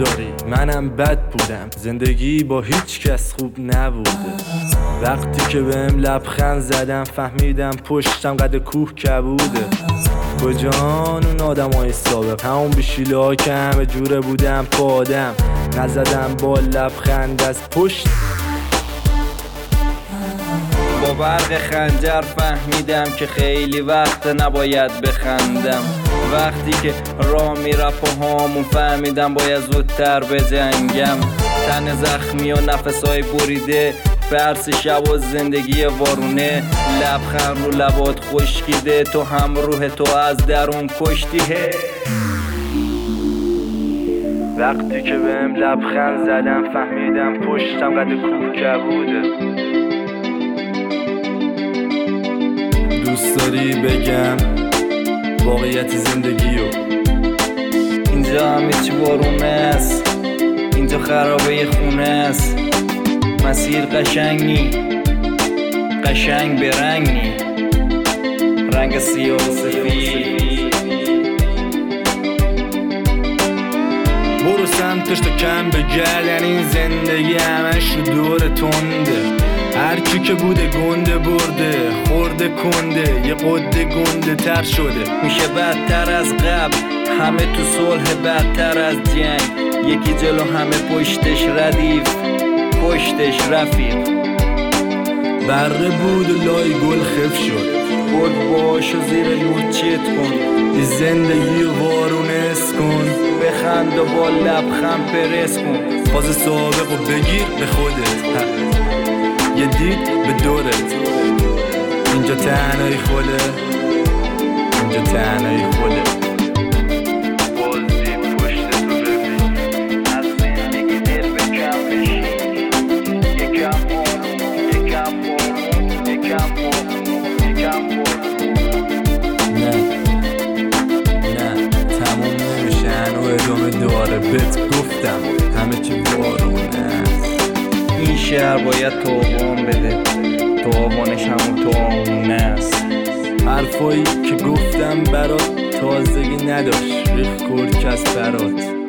داری، منم بد بودم، زندگی با هیچ کس خوب نبوده. وقتی که بهم لبخند زدم فهمیدم پشتم قد کوه کبوده. کجان اون آدمای سابق، همون بیشیله ها که همه جوره بودم پادم، نزدم با لبخند از پشت. با برق خنجر فهمیدم که خیلی وقت نباید بخندم. وقتی که راه میرم پاهامون فهمیدم باید زودتر بجنگم. تن زخمی و نفسای بریده، فرس شب و زندگی وارونه، لبخند رو لبات خشکیده، تو هم روح تو از درون کشتیه. وقتی که بهم لبخند زدم فهمیدم پشتم قد کوه کبوده. دوست داری بگم واقعیت زندگیو؟ اینجا همه چی بارونه است، اینجا خرابه خونه است. مسیر قشنگ نی، قشنگ به رنگ نی، رنگ سیاه و سفید. برو سمتش تا کم بگردن، این زندگی همش رو دور تنده. هر کی که بوده گنده برده، خورده کنده، یه قده گنده تر شده. میشه بدتر از قبل، همه تو صلح بدتر از جنگ. یکی جلو همه پشتش ردیف، پشتش رفیق. بره بود و لای گل خف شد، برد باشو زیر نور چیت کن. این زندگی رو وارونس کن، بخند و با لبخند پرس کن. فاز سابق رو بگیر به خودت، یه دید به دورت. اینجا تنهایی خوله، اینجا تنهایی خوله. بازی پشت تو ببین، از زندگی دل بکم بشین. یکم بارون، یکم بارون، یکم بارون، یکم بارون. نه تموم نمیشه هنو ادامه داره. بهت گفتم همه چی بارونه است. این شهر باید تاوان بده، تاوانش همون تاونه است. حرفایی که گفتم برات تازگی نداشت، ریخ کرد کس برات.